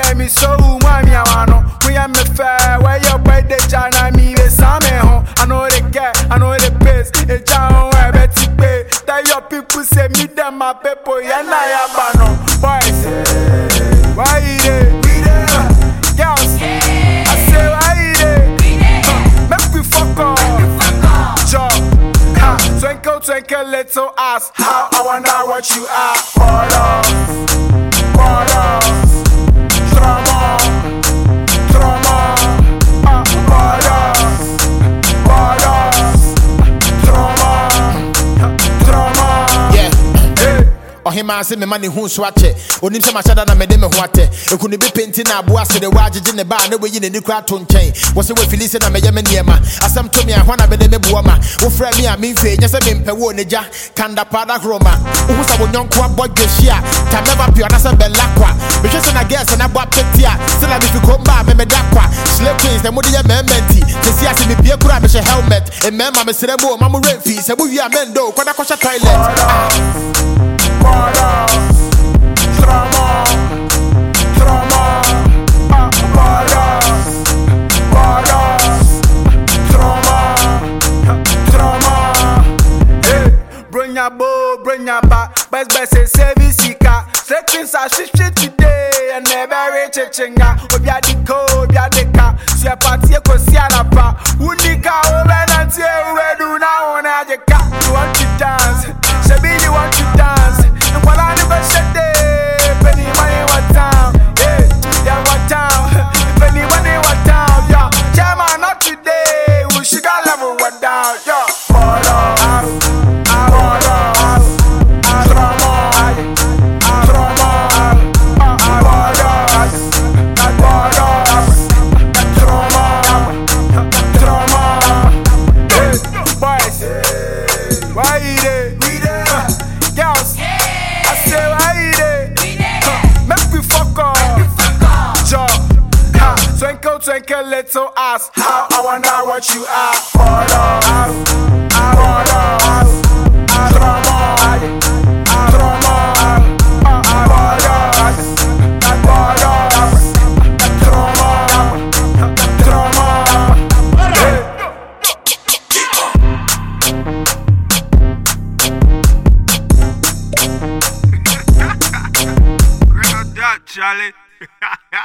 me me so mami awano. We am me fair, where your boy the jana me the same home. I know they care, I know they pace. A jam where Betty pay. That your people say me them my people, yeah na ya bano. Boys, why they? Girls, I say why they? Make we fuck off. Job, twinkle twinkle little ass. How I wonder what you are. Water, drama, Ohima se me mani hu so ache onim se machada na mede me ho ate ekunu bi penti na abo ase de wajeje ne ba na we yi ne ni kra to nchen wo se we fili se na me ye me niema asem to me ahwa na bede me buoma wo fra me a me mfe nya se me mpe wo neja kanda pada kroma wo sa wo nyonko abodwe hia ta meba pio na se bella kwa be hwe se na girls na bo apetia se na me fi komba me da kwa slay queens de modi ye mementi se si ase me bie kura be she helmet e mema me serebo ma mo remfi se bo wi amendo kwada kwasha toilet. Bring your back, best say service car. Settings are shit today, and never reach a chinga. Obia the code, obia the car. See a party, a cosiana pa. Unika, over and see where do now on a car. You want to dance, Shabi, you want to dance. And while I never shut day, penny money, what town? Yeah, what town? Penny money, what town? Yeah, Jama, not today. We should got level what down, yeah. Why they? Girls, I say why they? Make me fuck off. Job, twinkle twinkle little ass. How I wonder what you are. Charlie.